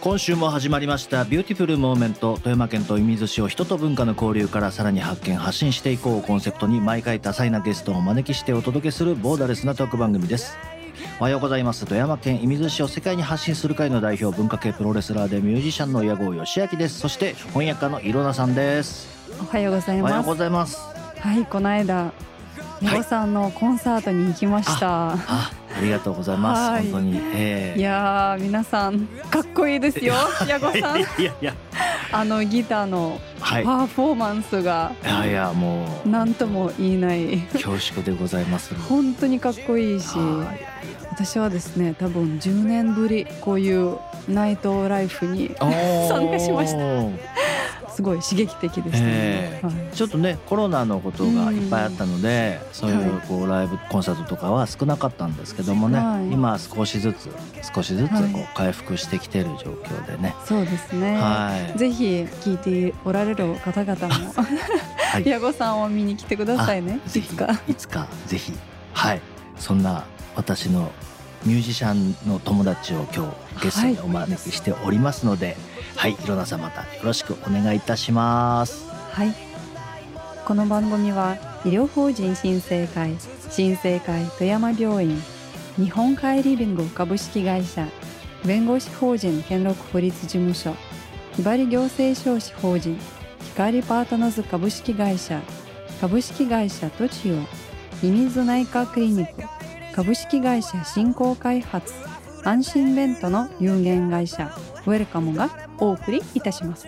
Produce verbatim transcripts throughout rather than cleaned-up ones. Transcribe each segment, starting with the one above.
今週も始まりましたビューティフルモーメント。富山県と射水市を人と文化の交流からさらに発見発信していこうをコンセプトに、毎回多彩なゲストをお招きしてお届けするボーダレスなトーク番組です。おはようございます。富山県射水市を世界に発信する会の代表、文化系プロレスラーでミュージシャンの矢後義明です。そして翻訳家のいろなさんです。 おはようございます。 おはようございます。 はい、この間矢後さんのコンサートに行きました。 ああ、ありがとうございます、はい、本当に、えー、 いやー皆さんかっこいいですよ矢後さん。いやいやあのギターのパフォーマンスが、はい、いやいやもう何とも言えない恐縮でございます本当にかっこいいし、私はですね多分じゅうねんぶりこういうナイトライフに参加しました。すごい刺激的でしたね、 えーはい、ちょっとねコロナのことがいっぱいあったので、そういうこうライブコンサートとかは少なかったんですけどもね、はい、今少しずつ少しずつこう回復してきている状況でね、はい、 そうですね、はい、ぜひ聞いておられる方々もはい、矢後さんを見に来てくださいね。いつかいつかぜひ。はい、そんな私のミュージシャンの友達を今日ゲストにお招きしておりますので、はい、いろなさんまたよろしくお願いいたします。 はい、この番組は医療法人新生会、新生会富山病院、日本カイリビング株式会社、弁護士法人兼六法律事務所、ひばり行政書士法人光パートナーズ株式会社、株式会社トチオ、ミミズ内科クリニック、株式会社振興開発、安心ベントの有限会社ウェルカムがお送りいたします。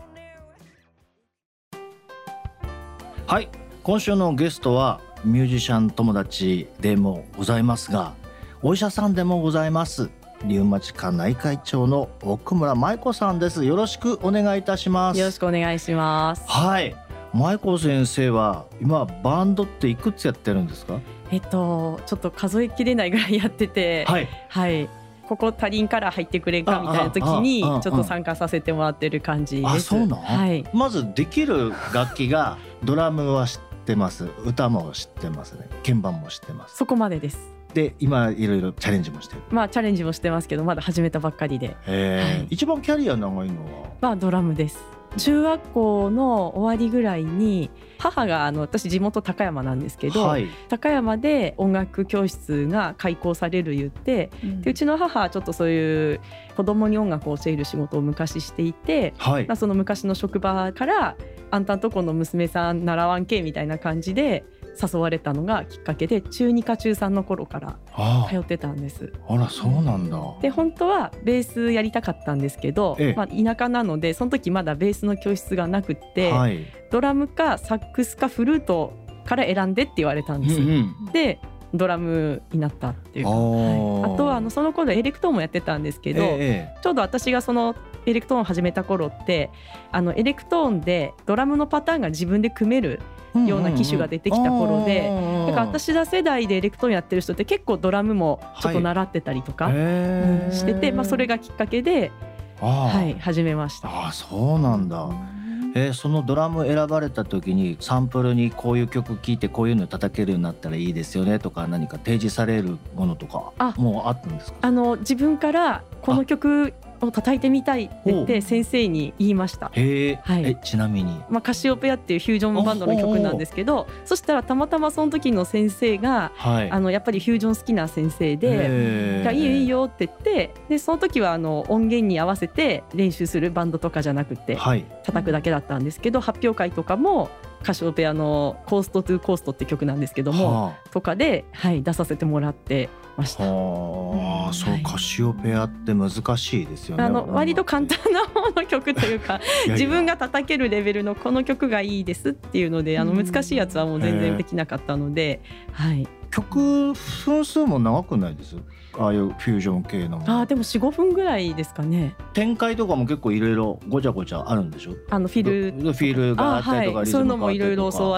はい、今週のゲストはミュージシャン友達でもございますが、お医者さんでもございます、リウマチ科内科医長の奥村舞子さんです。よろしくお願いいたします。 よろしくお願いします。 はい、舞子先生は今バンドっていくつやってるんですか？ えっとちょっと数えきれないぐらいやってて、はい、はい、ここ足りんから入ってくれんかみたいな時にちょっと参加させてもらってる感じです。 あ、そうなん、 はい、 まずできる楽器がドラムは知ってます、歌も知ってますね、鍵盤も知ってます。 そこまでです。 で今いろいろチャレンジもしてる。 まあチャレンジもしてますけどまだ始めたばっかりで、 はい、一番キャリア長いのは、 まあ、ドラムです。中学校の終わりぐらいに母があの私地元高山なんですけど、はい、高山で音楽教室が開講される言って、うん、でうちの母はちょっとそういう子供に音楽を教える仕事を昔していて、はい、まあ、その昔の職場からあんたんとこの娘さん習わんけみたいな感じで誘われたのがきっかけで、中にか中さんの頃から通ってたんです。 あら、そうなんだ。 で本当はベースやりたかったんですけど、ええ、まあ、田舎なのでその時まだベースの教室がなくって、はい、ドラムかサックスかフルートから選んでって言われたんです、うんうん、でドラムになったっていうか、はい、あとはあのその頃エレクトーンもやってたんですけど、ええ、ちょうど私がそのエレクトーンを始めた頃ってあのエレクトーンでドラムのパターンが自分で組めるような機種が出てきた頃で、うんうんうん、だから私ら世代でエレクトーンやってる人って結構ドラムもちょっと習ってたりとか、はい、うん、してて、まあ、それがきっかけで、はい、始めました。 あ、そうなんだ。えー、そのドラム選ばれた時にサンプルにこういう曲聴いてこういうの叩けるようになったらいいですよねとか何か提示されるものとかもうあったんですか？ あの自分からこの曲を叩いてみたいって言って先生に言いました。 へー、はい、えちなみに、 まあ、カシオペアっていうフュージョンバンドの曲なんですけど、そしたらたまたまその時の先生が、はい、あのやっぱりフュージョン好きな先生で、いやいいよいいよって言って、でその時はあの音源に合わせて練習するバンドとかじゃなくて、はい、叩くだけだったんですけど、発表会とかもカシオペアのコーストトゥコーストって曲なんですけども、はあ、とかで、はい、出させてもらってました。 はあ、そう、はい、カシオペアって難しいですよね。 あの割と簡単な方の曲というかいやいや自分が叩けるレベルのこの曲がいいですっていうので、あの難しいやつはもう全然できなかったので、はい、 曲分数も長くないです？ああいうフュージョン系のもの。 あ、でも よん,ご 分ぐらいですかね。 展開とかも結構いろいろごちゃごちゃあるんでしょ？あのフィルフィルがあったりとか、はい、リズムがあったりとか、そういうのもいろいろ教わって、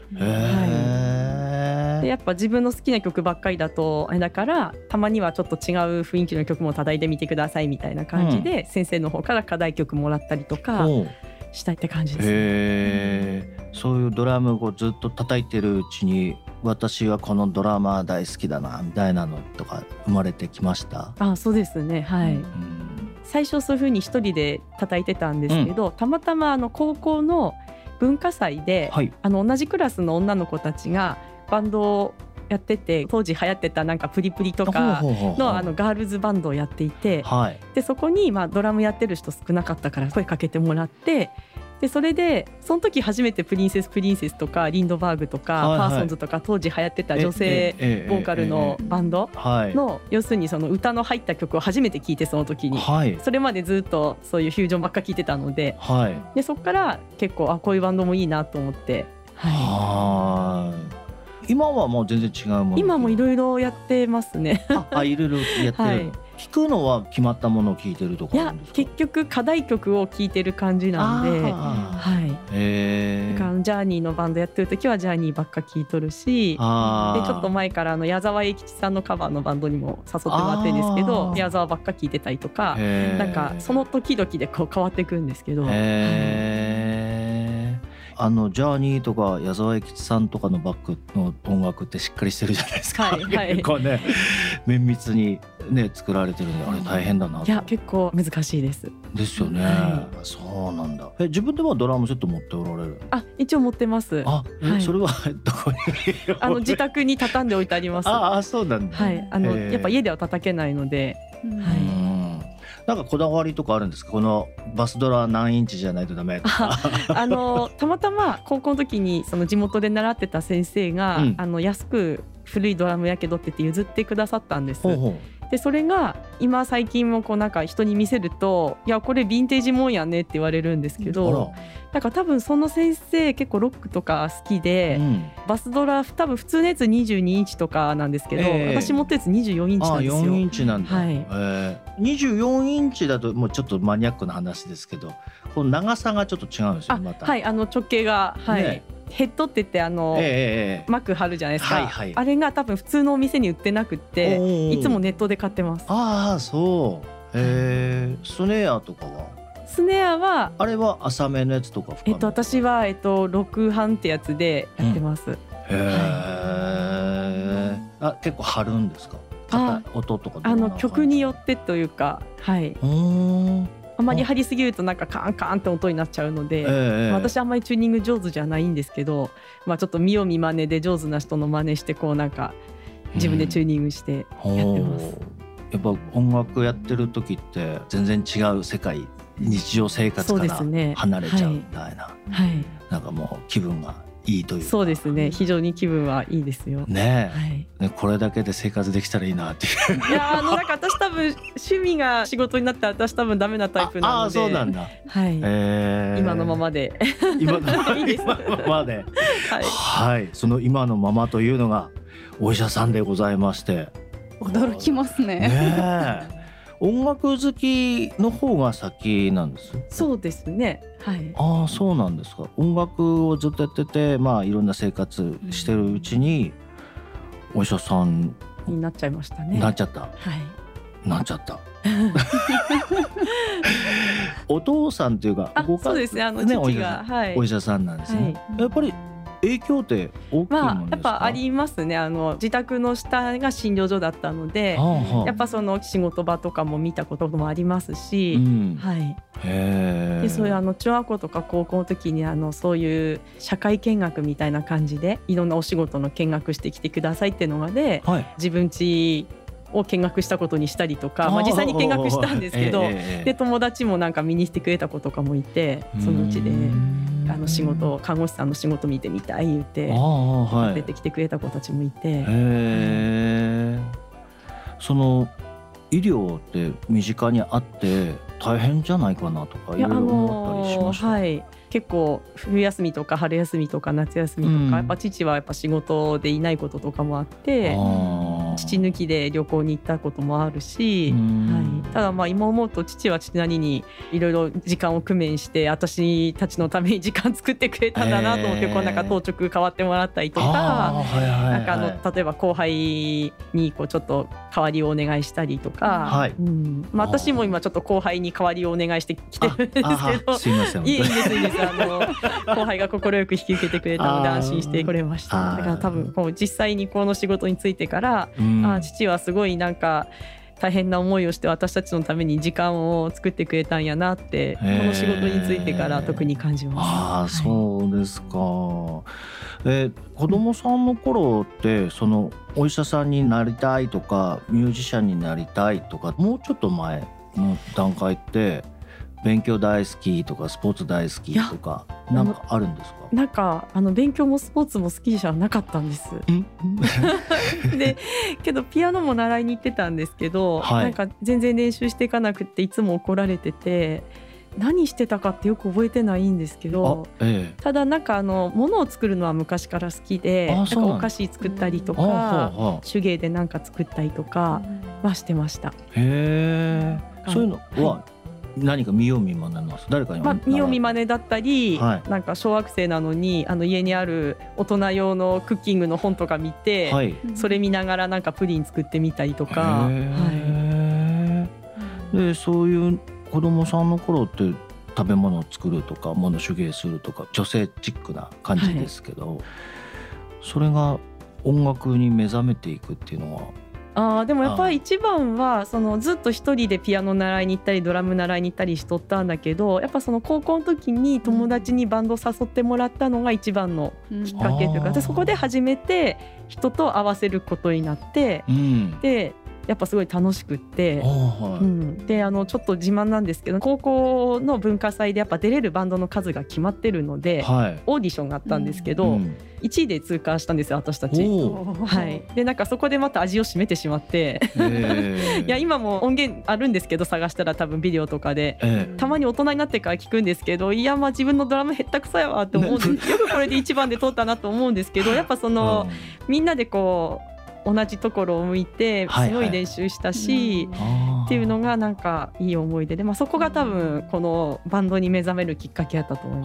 へー、はい、でやっぱ自分の好きな曲ばっかりだとあれだから、たまにはちょっと違う雰囲気の曲も叩いてみてくださいみたいな感じで、うん、先生の方から課題曲もらったりとかしたいって感じです、ね。 へー、そういうドラムをずっと叩いてるうちに私はこのドラマー大好きだなみたいなのとか生まれてきました？ あ、そうですね、はい、うん、 最初そういう風に一人で叩いてたんですけど、うん、たまたまあの高校の文化祭で、はい、あの同じクラスの女の子たちがバンドをやってて、当時流行ってたなんかプリプリとか の, あのガールズバンドをやっていて、はい、でそこにまあドラムやってる人少なかったから声かけてもらって、でそれでその時初めてプリンセスプリンセスとかリンドバーグとか、はいはい、パーソンズとか当時流行ってた女性ボーカルのバンドの要するにその歌の入った曲を初めて聴いて、その時に、はい、それまでずっとそういうフュージョンばっか聴いてたので、はい、でそこから結構あこういうバンドもいいなと思って、はい、は今はもう全然違うもの。 今もいろいろやってますね。 あ、いろいろやってるの、はい、聞くのは決まったものを聞いてるとかあるんですか？ いや結局課題曲を聴いてる感じなんで、はい、へー、だからジャーニーのバンドやってる時はジャーニーばっか聴いとるし、でちょっと前からあの矢沢永吉さんのカバーのバンドにも誘ってもらってるんですけど、矢沢ばっか聴いてたりとか、なんかその時々でこう変わっていくんですけど、 へー、あのジャーニーとか矢沢永吉さんとかのバックの音楽ってしっかりしてるじゃないですか、はいはい、結構ね綿密に、ね、作られてるんで、あれ大変だなと。 いや結構難しいですですよね、はい、そうなんだ。え自分ではドラムセット持っておられる？ あ一応持ってます。 あ、はい、それはどこにあの自宅に畳んでおいてあります。 ああそうなんだ、 はい、あのやっぱ家では叩けないので、はい、 なんかこだわりとかあるんですか？このバスドラ何インチじゃないとダメとか。 あのたまたま高校の時にその地元で習ってた先生が、うん、あの安く古いドラムやけどって言って譲ってくださったんです。ほうほう。でそれが今最近もこうなんか人に見せると、いやこれヴィンテージもんやねって言われるんですけど、だから多分その先生結構ロックとか好きで、うん、バスドラ多分普通のやつにじゅうにインチとかなんですけど、えー、私持ったやつにじゅうよんインチなんですよ。 あよんインチなんだ、 はい、 えー、にじゅうよんインチだともうちょっとマニアックな話ですけど、この長さがちょっと違うんですよ。またはい、あの直径が、はい、ね、ヘッドって言ってあの、えー、膜張るじゃないですか、はいはい、あれが多分普通のお店に売ってなくっていつもネットで買ってます。 ああそう、えー、スネアとかは？ スネアはあれは浅めのやつとか深め？ えっと、私は、えっと、ろくはんってやつでやってます、うん、へえ、はい、あ結構張るんですか？あ音とかあの曲によってというか、はい、あまり張りすぎるとなんかカーンカーンって音になっちゃうので、えー、私あんまりチューニング上手じゃないんですけど、まあ、ちょっと見よう見まねで上手な人の真似してこうなんか自分でチューニングしてやってます、うん、 やっぱ音楽やってる時って全然違う世界、日常生活から離れちゃうみたいな、はいはい、なんかもう気分がいいというか。 そうですね、非常に気分はいいですよねえ、はい、ね、これだけで生活できたらいいなっていう。 いやあのなんか私多分趣味が仕事になって私多分ダメなタイプなので。ああそうなんだ、はい、えー、今のままで今のままいいです今のままで、はい、はい、その今のままというのがお医者さんでございまして、 驚きますね。 ねえ音楽好きの方が先なんです？ そうですね、はい、 ああそうなんですか。音楽をずっとやってて、まあいろんな生活してるうちにお医者さんになっちゃいましたね。 なっちゃった、はい、なっちゃったお父さんというかご家、そうですね、あの父が、 はい、お医者さんなんですね、はい、やっぱり影響って大きいものですか？まあ、 やっぱありますね。あの自宅の下が診療所だったので、はあはあ、やっぱその仕事場とかも見たこともありますし、うん、はい、へでそういうあの中学校とか高校の時にあのそういう社会見学みたいな感じでいろんなお仕事の見学してきてくださいっていうのがで、はい、自分家を見学したことにしたりとか、まあ、実際に見学したんですけど、えー、で友達もなんか見に来てくれた子とかもいて、そのうちであの仕事看護師さんの仕事見てみたい言って、はい、出てきてくれた子たちもいて、へー、その医療って身近にあって大変じゃないかなとかいろいろ思ったりしました。 はい、結構冬休みとか春休みとか夏休みとか、うん、やっぱ父はやっぱ仕事でいないこととかもあって父抜きで旅行に行ったこともあるし、はい、ただまあ今思うと父は父なりにいろいろ時間を工面して私たちのために時間作ってくれたんだなと思って、えー、こうなんか当直代わってもらったりとか、はいはいはい、なんかあの例えば後輩にこうちょっと代わりをお願いしたりとか、はい、うん、まあ、私も今ちょっと後輩に代わりをお願いしてきてるんですけど、 すいません、 いいですいいですあの後輩が快く引き受けてくれたので安心してこれました。だから多分こう実際にこの仕事についてから、うん、あ父はすごいなんか大変な思いをして私たちのために時間を作ってくれたんやなってこの仕事についてから特に感じます。 あ、はい、そうですか。え子供さんの頃ってそのお医者さんになりたいとかミュージシャンになりたいとかもうちょっと前の段階って勉強大好きとかスポーツ大好きとかなんかあるんですか？ なんかあの勉強もスポーツも好きじゃなかったんですでけどピアノも習いに行ってたんですけど、はい、なんか全然練習していかなくていつも怒られてて何してたかってよく覚えてないんですけど、ええ、ただなんかあの物を作るのは昔から好きでなんかお菓子作ったりとか手芸でなんか作ったりとかはしてました。 へー、そういうのは、はい、何か見よう見まねます？誰かに、 まあ、見よう見まねだったり、はい、なんか小学生なのにあの家にある大人用のクッキングの本とか見て、はい、それ見ながらなんかプリン作ってみたりとか、はい、 でそういう子供さんの頃って食べ物を作るとか物手芸するとか女性チックな感じですけど、はい、それが音楽に目覚めていくっていうのはあでもやっぱり一番はそのずっと一人でピアノ習いに行ったりドラム習いに行ったりしとったんだけどやっぱその高校の時に友達にバンド誘ってもらったのが一番のきっかけというか、うん、でそこで初めて人と合わせることになって、うん、でやっぱすごい楽しくって、はいうん、であのちょっと自慢なんですけど高校の文化祭でやっぱ出れるバンドの数が決まってるので、はい、オーディションがあったんですけど、うん、いちいで通過したんですよ私たち、はい、でなんかそこでまた味を占めてしまっていや今も音源あるんですけど探したら多分ビデオとかで、えー、たまに大人になってから聞くんですけどいやまあ自分のドラムへったくそやわって思うんですよくこれでいちばんで通ったなと思うんですけどやっぱその、うん、みんなでこう同じところを向いてすごい練習したし、はいはい、っていうのがなんかいい思い出で、まあ、そこが多分このバンドに目覚めるきっかけだったと思います。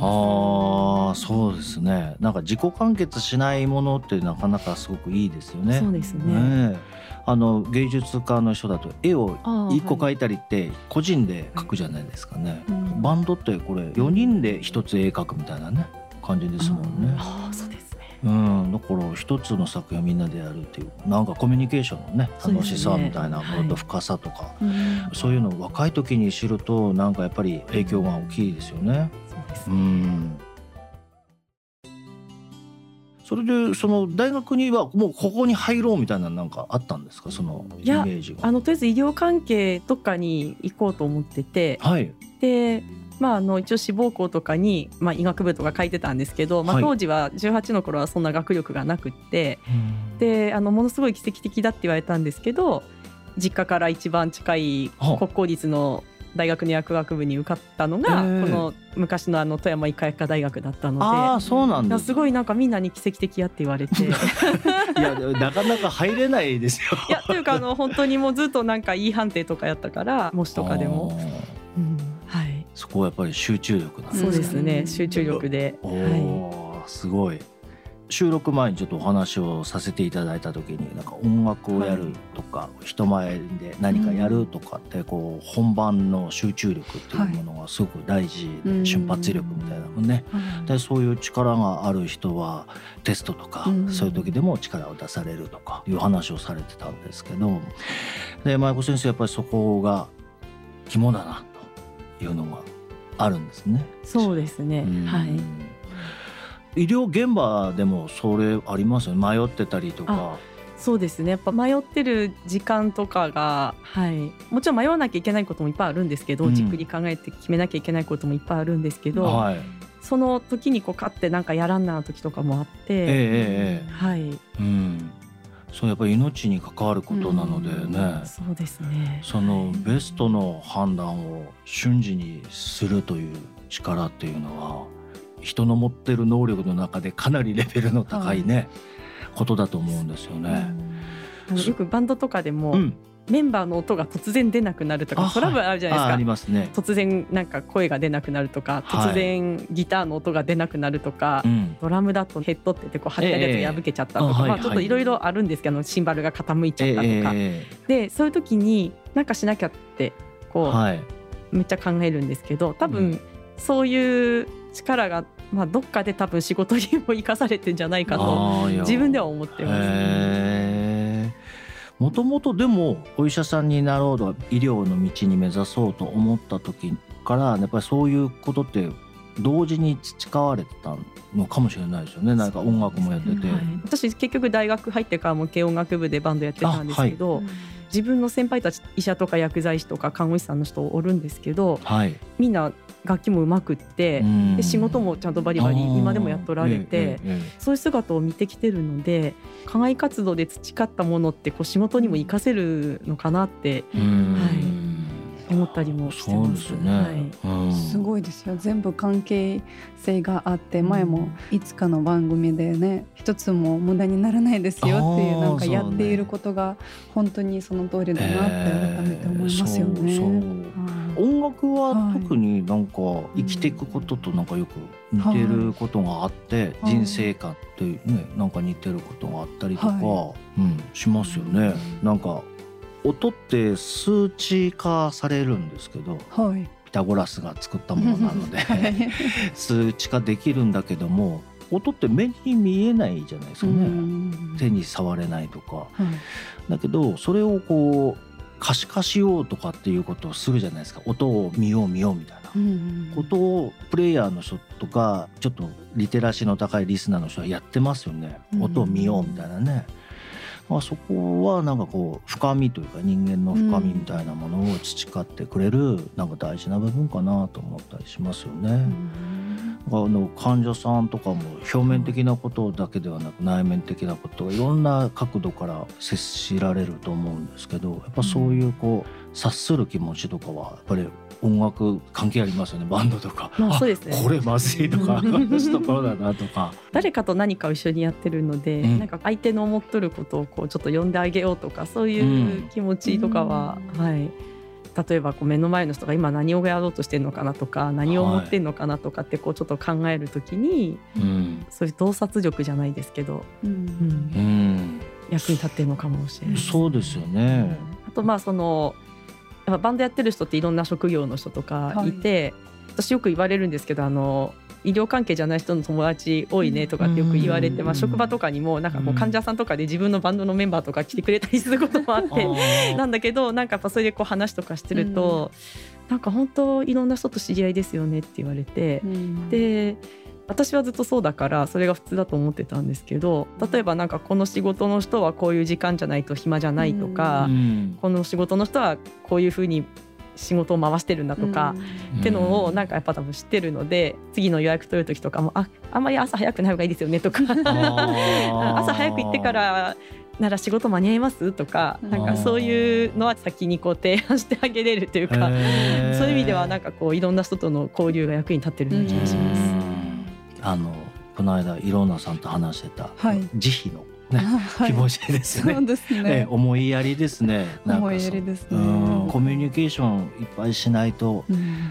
あそうですね。なんか自己完結しないものってなかなかすごくいいですよね。 そうですね。 ねあの芸術家の人だと絵をいっこ描いたりって個人で描くじゃないですかね、はい、バンドってこれよにんでひとつ絵描くみたいなね感じですもんね。 ああそうですうん、だから一つの作品をみんなでやるっていうなんかコミュニケーションのね楽しさみたいなものと深さとか そう,、ねはい、そういうのを若い時に知るとなんかやっぱり影響が大きいですよね。 そうですね。 うんそれでその大学にはもうここに入ろうみたいななんかあったんですかそのイメージが。 いやあのとりあえず医療関係とかに行こうと思ってて、はい、でまあ、あの一応志望校とかに、まあ、医学部とか書いてたんですけど、まあ、当時はじゅうはちの頃はそんな学力がなくって、はい、であのものすごい奇跡的だって言われたんですけど実家から一番近い国公立の大学の薬学部に受かったのが、えー、この昔のあの富山医科薬科大学だったのであそうなんです、 すごいなんかみんなに奇跡的やって言われていやなかなか入れないですよいやというかあの本当にもうずっとなんか E 判定とかやったから模試とかでも、うんはい、 そこはやっぱり集中力なんですか？そうですね集中力で、 はい、すごい。収録前にちょっとお話をさせていただいた時になんか音楽をやるとか、はい、人前で何かやるとかってこう本番の集中力っていうものがすごく大事で、はい、瞬発力みたいなのね、うん、でそういう力がある人はテストとか、うん、そういう時でも力を出されるとかいう話をされてたんですけどで舞子先生やっぱりそこが肝だなというのがあるんですね。 そうですね、うん、はい。 医療現場でもそれありますよね迷ってたりとか。 そうですねやっぱ迷ってる時間とかが、はい、もちろん迷わなきゃいけないこともいっぱいあるんですけど、うん、じっくり考えて決めなきゃいけないこともいっぱいあるんですけど、はい、その時にこう勝ってなんかやらんな時とかもあって、えーはいうん、 そうやっぱり命に関わることなのでね、 うん、そうですねそのベストの判断を瞬時にするという力っていうのは人の持ってる能力の中でかなりレベルの高いね、はい、ことだと思うんですよね。 あのよくバンドとかでも、うん、メンバーの音が突然出なくなるとかトラブルあるじゃないですか。 あ, ありますね。 突然なんか声が出なくなるとか突然ギターの音が出なくなるとか、はい、ドラムだとヘッドって言ってこう貼ってあるやつが破けちゃったとか、えーまあ、ちょっといろいろあるんですけどシンバルが傾いちゃったとか、えー、でそういう時になんかしなきゃってこう、はい、めっちゃ考えるんですけど多分、うん、そういう力がまあ、どっかで多分仕事にも生かされてんじゃないかと自分では思ってます。 もともとでもお医者さんになろうと医療の道に目指そうと思った時からやっぱりそういうことって同時に培われてたのかもしれないですよね。なんか音楽もやってて、はい、 私結局大学入ってからも軽音楽部でバンドやってたんですけど、はい、自分の先輩たち医者とか薬剤師とか看護師さんの人おるんですけど、はい、みんな楽器もうまくってで仕事もちゃんとバリバリ今でもやっとられて、ええええ、そういう姿を見てきてるので課外活動で培ったものってこう仕事にも活かせるのかなって、はい、思ったりもしてます。 そうですね、はい、うん、 すごいですよ。全部関係性があって前もいつかの番組でね一つも無駄にならないですよっていうなんかやっていることが本当にその通りだなって改めて思いますよね、えー、そうそう、音楽は特になんか生きていくこととなんかよく似てることがあって、はい、人生観ってねなんか似てることがあったりとか、はいうん、しますよね。なんか音って数値化されるんですけど、はい、ピタゴラスが作ったものなので、はい、数値化できるんだけども音って目に見えないじゃないですかね。手に触れないとか、はい、だけどそれをこう可視化しようとかっていうことをするじゃないですか。音を見よう見ようみたいなことをプレイヤーの人とかちょっとリテラシーの高いリスナーの人はやってますよね。音を見ようみたいなね。まあ、そこはなんかこう深みというか人間の深みみたいなものを培ってくれるなんか大事な部分かなと思ったりしますよね。うん、あの患者さんとかも表面的なことだけではなく内面的なことがいろんな角度から接しられると思うんですけど、やっぱそういうこう察する気持ちとかはやっぱり音楽関係ありますよね。バンドとか、まあそうですね、これまずいとかこの人こうだなとか誰かと何かを一緒にやってるので、うん、なんか相手の思っとることをこうちょっと呼んであげようとかそういう気持ちとかは、うんはい、例えばこう目の前の人が今何をやろうとしてるのかなとか何を思ってるのかなとかってこうちょっと考えるときに、はい、そういう洞察力じゃないですけど、うんうんうん、役に立ってるのかもしれない。 そうですよね。 あとまあそのやっぱバンドやってる人っていろんな職業の人とかいて、はい、私よく言われるんですけどあの医療関係じゃない人の友達多いねとかってよく言われて、まあ、職場とかにもなんかこう患者さんとかで自分のバンドのメンバーとか来てくれたりすることもあってなんだけどなんかやっぱそれでこう話とかしてるとなんか本当いろんな人と知り合いですよねって言われて、で私はずっとそうだからそれが普通だと思ってたんですけど、例えばなんかこの仕事の人はこういう時間じゃないと暇じゃないとか、うん、この仕事の人はこういうふうに仕事を回してるんだとか、うん、ってのをなんかやっぱ多分知ってるので次の予約取る時とかも あ, あんまり朝早くない方がいいですよねとか朝早く行ってからなら仕事間に合いますとか、なんかそういうのは先にこう提案してあげれるというか、そういう意味ではなんかこういろんな人との交流が役に立ってるような気がします。 あのこの間いろんなさんと話してた、はい、慈悲の、ねはい、気持ちですね。そうですね、え思いやりですね。なんか思いやりですね。うんコミュニケーションいっぱいしないと、うん、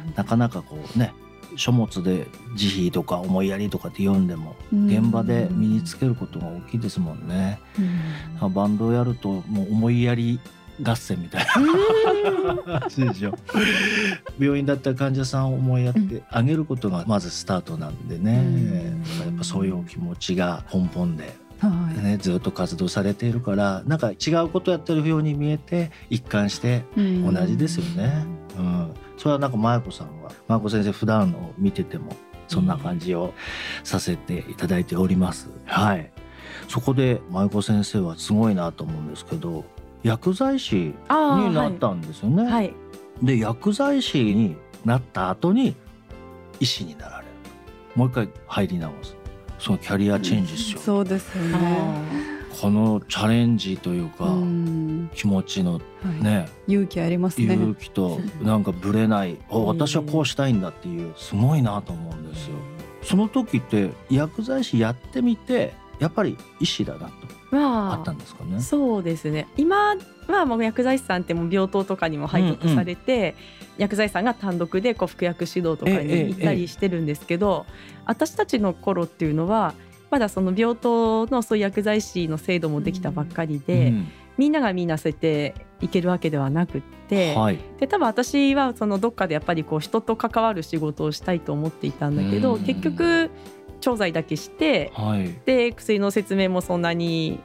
なかなかこうね書物で慈悲とか思いやりとかって読んでも、うん、現場で身につけることが大きいですもんね。うん、バンドをやるともう思いやり合戦みたいなそうでしょ。病院だったら患者さんを思いやってあげることがまずスタートなんでね、うん、やっぱそういうお気持ちが根本で、ね、ずっと活動されているからなんか違うことやってるように見えて一貫して同じですよね。うん、うん、それはなんか麻也子さんは麻也子先生普段を見ててもそんな感じをさせていただいております。はい、そこで麻也子先生はすごいなと思うんですけど薬剤師になったんですよね。はいはい、で薬剤師になった後に医師になられる。もう一回入り直す。そのキャリアチェンジですよ。 そうですよね。 このチャレンジというか、うん、気持ちのね、はい、 勇気ありますね。 勇気となんかぶれない私はこうしたいんだっていうすごいなと思うんですよ。その時って薬剤師やってみてやっぱり医師だなとあったんですかね。 そうですね。今はもう薬剤師さんってもう病棟とかにも配属されて、うんうん、薬剤師さんが単独でこう服薬指導とかに行ったりしてるんですけど、ええええ、私たちの頃っていうのはまだその病棟のそういう薬剤師の制度もできたばっかりで、うんうん、みんながみんなそうやっていけるわけではなくって、はい、で多分私はそのどっかでやっぱりこう人と関わる仕事をしたいと思っていたんだけど、うん、結局調剤だけして、はい、で薬の説明もそんなに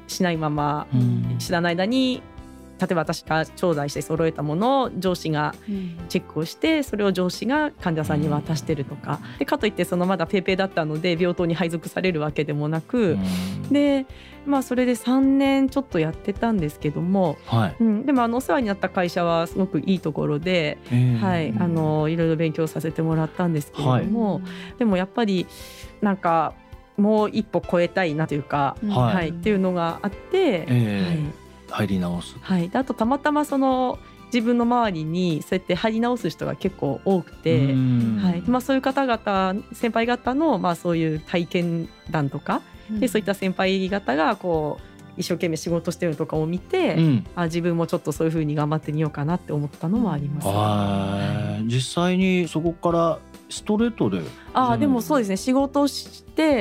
しないまま、うん、知らない間に例えば私が頂戴して揃えたものを上司がチェックをしてそれを上司が患者さんに渡してるとかでかといってそのまだペーペーだったので病棟に配属されるわけでもなくで、まあ、それでさんねんちょっとやってたんですけども、はいうん、でもあのお世話になった会社はすごくいいところで、えーはい、あのいろいろ勉強させてもらったんですけれども、はい、でもやっぱりなんかもう一歩超えたいなというか、はいはい、っていうのがあって、えーはい入り直す、 はい、であとたまたまその自分の周りにそうやって入り直す人が結構多くて、はいまあ、そういう方々先輩方のまあそういう体験談とかでそういった先輩方がこう一生懸命仕事してるとかを見て、うん、あ自分もちょっとそういう風に頑張ってみようかなって思ったのもあります、ねはい、実際にそこからストレートであでもそうですね仕事して、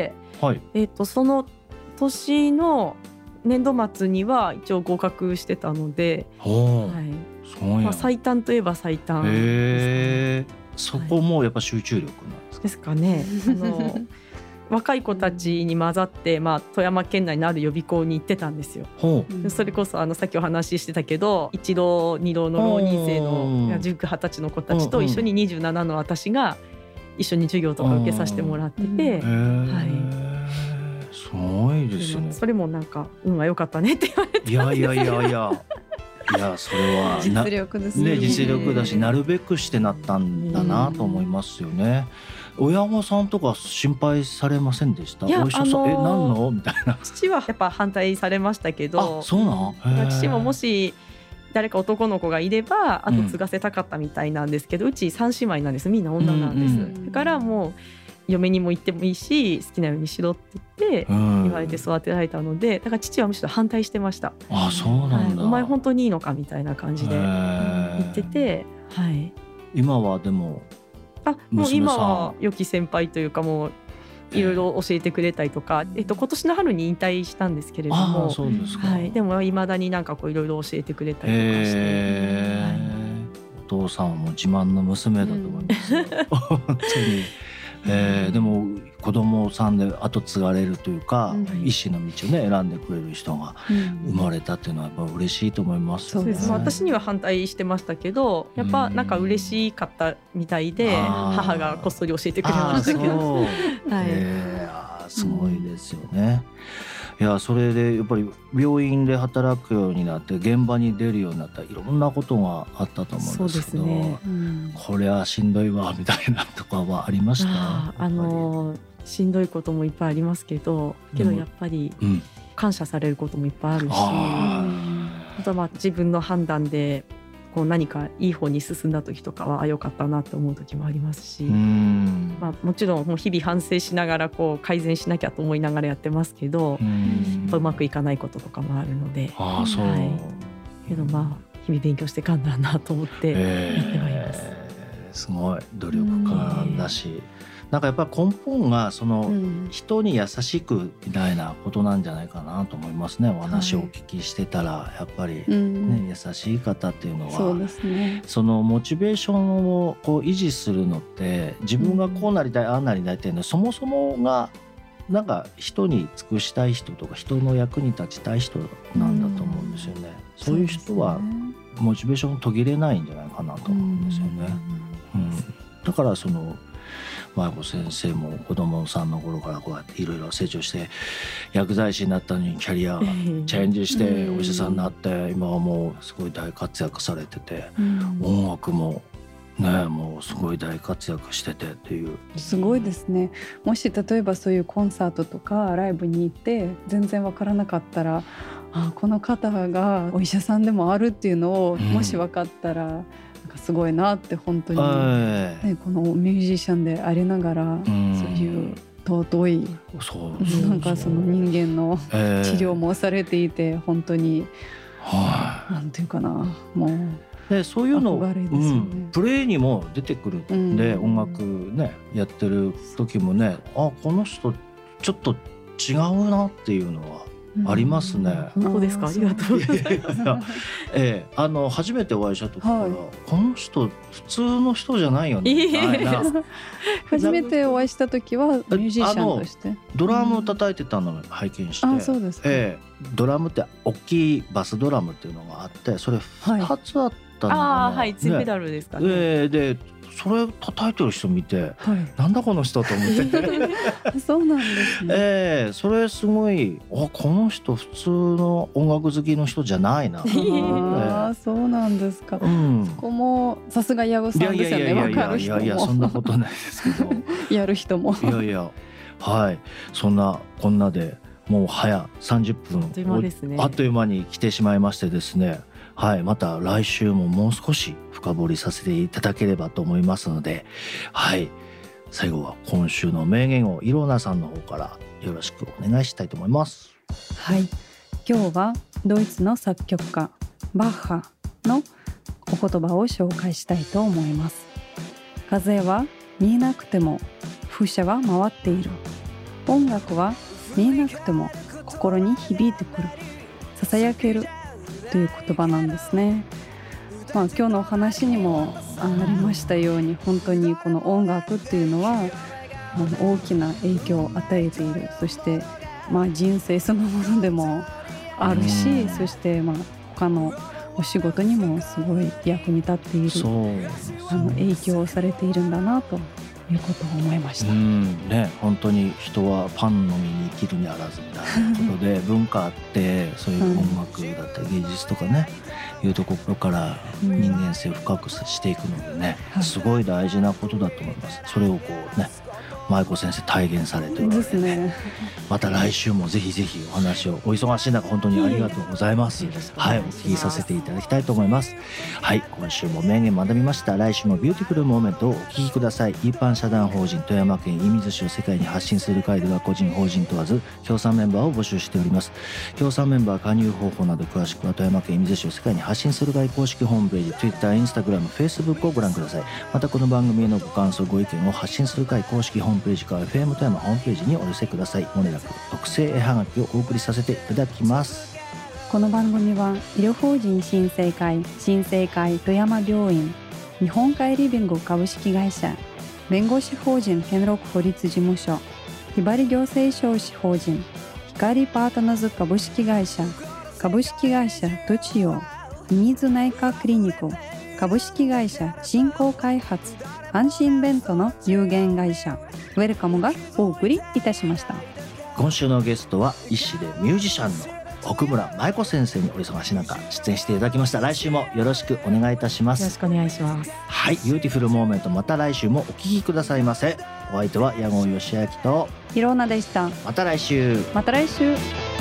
はいえー、とその年の年度末には一応合格してたので、はいそうまあ、最短といえば最短です、ねへーそこもやっぱ集中力なんですか、 ですかねあの若い子たちに混ざって、まあ、富山県内のある予備校に行ってたんですよ。それこそあのさっきお話ししてたけど一浪二浪の浪人生のじゅうきゅう、はたちの子たちと一緒ににじゅうななの私が一緒に授業とか受けさせてもらってて、はいすごいですね。 それもなんか運が良かったねって言われていやいやいやいやいやそれは実力ですね。 ね実力だしなるべくしてなったんだなと思いますよね。親御さんとか心配されませんでした？ いやお医者さん、あのー、え何のみたいな。 父はやっぱ反対されましたけど、 あそうなの？ 父ももし誰か男の子がいればあと継がせたかったみたいなんですけど、うん、うちさん姉妹なんです。みんな女なんです、うんうん、だからもう嫁にも行ってもいいし好きなようにしろって言って言われて育てられたのでだから父はむしろ反対してました。 あそうなんだ、 はい、お前本当にいいのかみたいな感じで言ってて、はい、 今はでもあもう今は良き先輩というかもういろいろ教えてくれたりとか、えっと、今年の春に引退したんですけれどもあそうですか、 はい、でもいまだになんかこういろいろ教えてくれたりとかして、はい、 お父さんはもう自慢の娘だと思いますよ、うん、本当にえー、でも子供さんで後継がれるというか、うん、医師の道をね選んでくれる人が生まれたっていうのはやっぱ嬉しいと思います、ね、 そうです。私には反対してましたけどやっぱなんか嬉しかったみたいで、うん、母がこっそり教えてくれましたけど、はいえー、あすごいですよね、うん、いやそれでやっぱり病院で働くようになって現場に出るようになったらいろんなことがあったと思うんですけど、そうですね、うん、これはしんどいわみたいなとかはありました？ あ、あのー、しんどいこともいっぱいありますけどけどやっぱり感謝されることもいっぱいあるし、うん、あとまあ自分の判断でこう何かいい方に進んだ時とかはあ良かったなと思う時もありますし、うんまあ、もちろんもう日々反省しながらこう改善しなきゃと思いながらやってますけど、うん、やっぱうまくいかないこととかもあるので、 あそう、はい、 けどまあ日々勉強してかんだなと思ってやってまいります、 えー、すごい努力家だし、なんかやっぱり根本がその人に優しくみたいなことなんじゃないかなと思いますね。お話をお聞きしてたらやっぱり、ねうん、優しい方っていうのはそうですね、 そのモチベーションをこう維持するのって自分がこうなりたい、うん、ああなりたいっていうのはそもそもがなんか人に尽くしたい人とか人の役に立ちたい人なんだと思うんですよね、うん、そういう人はモチベーション途切れないんじゃないかなと思うんですよね、うんうん、だからその麻子先生も子供さんの頃からこうやっていろいろ成長して薬剤師になったのにキャリアチェンジしてお医者さんになって今はもうすごい大活躍されてて、音楽もねもうすごい大活躍しててっていうすごいですね。もし例えばそういうコンサートとかライブに行って全然わからなかったらあこの方がお医者さんでもあるっていうのをもし分かったら、うんすごいなって本当に、ね、このミュージシャンでありながら、うん、そういう尊いそうなんかその人間の治療もされていて、えー、本当に、はあ、なんていうかなもうでそういうの、ねうん、プレイにも出てくるんで、うん、音楽ねやってる時もねあこの人ちょっと違うなっていうのはありますね。 本当ですか、ありがとうございます。いやいや、 ええ、あの初めてお会いした時から、はい、この人普通の人じゃないよねみたいな初めてお会いした時はミュージシャンとしてドラムを叩いてたのを拝見して、 あ、そうですか。 ええ、ドラムって大きいバスドラムっていうのがあって、それふたつあったのが、ね、 あ、はい、ツーペダルですかね。 ええ、でそれ叩いてる人見て、はい、なんだこの人と思ってそうなんですね。 ええ、それすごい、あ、この人普通の音楽好きの人じゃないな。 あ、そうなんですか、うん、そこもさすが矢後さんですよね。分かる人も。 いやいやいやいや、そんなことないですけどやる人もいやいや、はい、そんなこんなでもう早さんじゅっぷん、あっという間ですね。あっという間に来てしまいましてですね、はい、また来週ももう少し深掘りさせていただければと思いますので、はい、最後は今週の名言をイローナさんの方からよろしくお願いしたいと思います。 はい、今日はドイツの作曲家バッハのお言葉を紹介したいと思います。風は見えなくても風車は回っている。音楽は見えなくても心に響いてくる。ささやけるという言葉なんですね。まあ、今日のお話にもありましたように、本当にこの音楽っていうのはあの大きな影響を与えている。そしてまあ人生そのものでもあるし、そしてまあ他のお仕事にもすごい役に立っている、あの影響されているんだなということを思いました。 うんね、本当に人はパンのみに生きるにあらずみたいなことで文化ってそういう音楽だったり芸術とかね、いうところから人間性を深くしていくのでね、すごい大事なことだと思います。それをこうね、舞子先生体現されてるわけで、ね、また来週もぜひぜひお話を、お忙しい中本当にありがとうございます。はい、お聞きさせていただきたいと思います。はい、今週も名言学びました。来週もビューティフルモーメントをお聞きください。一般社団法人富山県射水市を世界に発信する会では個人法人問わず協賛メンバーを募集しております。協賛メンバー加入方法など詳しくは富山県射水市を世界に発信する会公式ホームページ Twitter、Instagram、Facebook をご覧ください。またこの番組へのご感想ご意見を発信する会公式ホームページか エフエム 富山ホームページにお寄せください。もれなく特製絵はがきをお送りさせていただきます。 この番組は医療法人新生会新生会富山病院、日本帰り弁護株式会社、弁護士法人兼六法律事務所、ひばり行政書士法人光パートナーズ株式会社、株式会社トチオ、ミミズ内科クリニコ、株式会社振興開発、安心ベントの有限会社ウェルカムがお送りいたしました。 今週のゲストは医師でミュージシャンの奥村舞子先生にお忙しい中出演していただきました。来週もよろしくお願いいたします。 よろしくお願いします。 はい、ビューティフルモーメント、また来週もお聞きくださいませ。お相手は矢後義明とひろなでした。 また来週。 また来週。